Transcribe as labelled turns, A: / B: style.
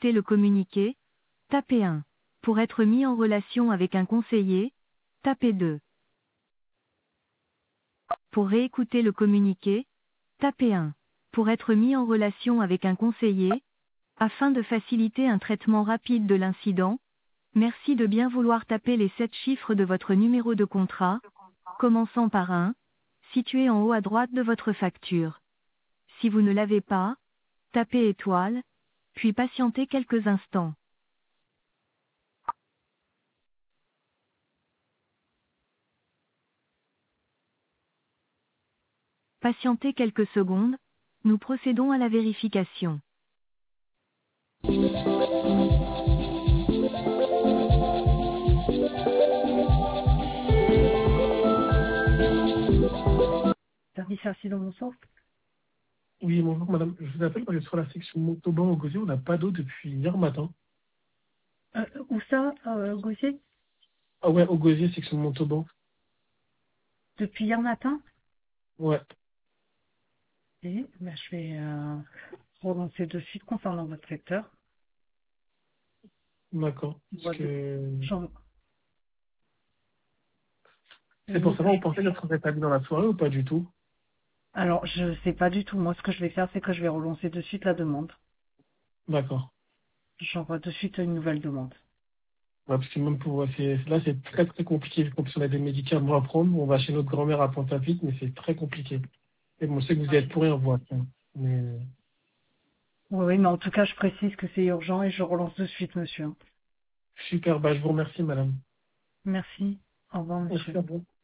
A: réécouter le communiqué, tapez 1. Pour être mis en relation avec un conseiller, tapez 2. Pour réécouter le communiqué, tapez 1. Pour être mis en relation avec un conseiller, afin de faciliter un traitement rapide de l'incident, merci de bien vouloir taper les 7 chiffres de votre numéro de contrat, commençant par 1, situé en haut à droite de votre facture. Si vous ne l'avez pas, tapez étoile, puis patientez quelques instants. Patientez quelques secondes, nous procédons à la vérification. Service accident, bonsoir.
B: Oui, bonjour madame. Je vous appelle parce que sur la section Montauban au Gosier, on n'a pas d'eau depuis hier matin.
A: Où ça, Gauthier?
B: Ah ouais, au Gosier, section Montauban.
A: Depuis hier matin?
B: Ouais,
A: Oui, ben, je vais relancer de suite concernant votre secteur.
B: d'accord. Parce
A: Voilà.
B: que
A: J'en-
B: c'est pour
A: Oui,
B: savoir, vous pensez d'être rétabli dans la soirée ou pas du tout?
A: alors, je sais pas du tout. Moi, ce que je vais faire, c'est que je vais relancer de suite la demande.
B: D'accord.
A: J'envoie de suite une nouvelle demande.
B: Ouais, parce que même pour là, c'est très très compliqué. Vu qu'en plus on a des médicaments à prendre, on va chez notre grand-mère à Pointe-à-Pitre, mais c'est très compliqué. Et bon, je sais que vous y êtes pour rien, vous. Hein. Mais
A: Oui, oui, mais en tout cas, je précise que c'est urgent et je relance de suite, monsieur.
B: super, bah je vous remercie, madame.
A: Merci. Au revoir,
B: Merci
A: monsieur.
B: à vous.